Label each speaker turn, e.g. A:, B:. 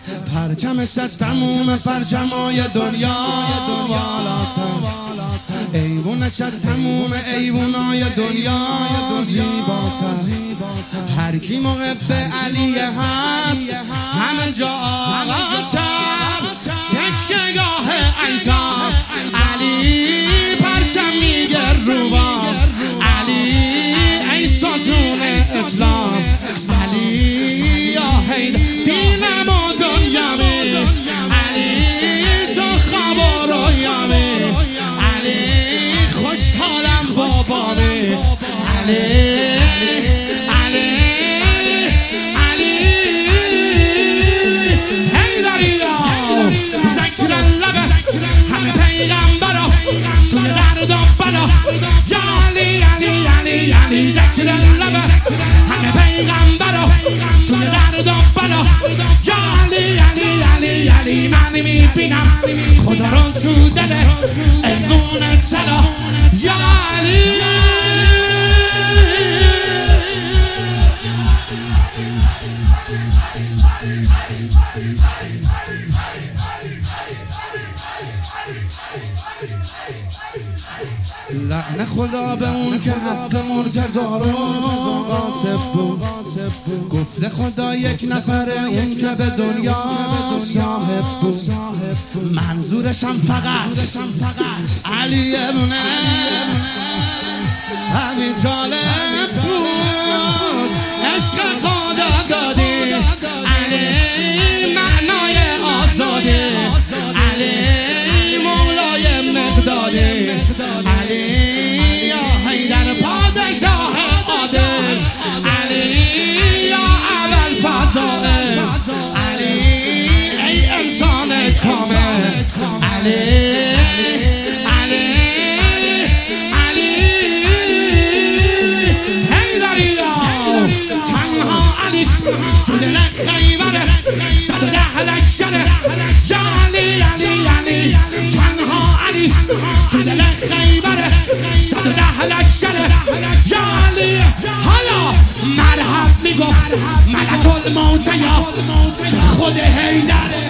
A: پرچمش از تموم پرچمای دنیا بالاتر، ایوونش از تموم ایوونای دنیا زیباتر. هر کی محب علی هست همه جا آقاتر، تکیه‌گاه ایتام علی پرچم میگه رو بام، علی ای ستون اسلام، علی یا حیدر دینم و دنیامی، علی تو خواب و رویامی، علی خوشحالم بابامی، علی همه پیغمبرا توی درد و بلا، یا علی علی علی علی ذکر لبه، همه پیغمبرا توی درد و بلا، یا علی علی علی علی. من میبینم خدا رو تو دل ایوون طلا، یا علی. لعنت خدا به اون که حق مرتضی رو غاصب بود، گفته خدا یک نفره اون که به دنیا صاحب بود، منظورشم فقط علی ابن ابی طالب بود. عشق خدا دادی علی معنای آزادی، علی مولای مقدادی، علی یا حیدر پادشاه عادل، علی یا اول فضائل، علی ای انسان کامل، علی تنها علی تو دل خیبره 110 لشکره، یا علی علی علی. تنها علی تو دل خیبره 110 لشکره، یا علی. حالا مرحب میگفت ملک الموت یا خود حیدر،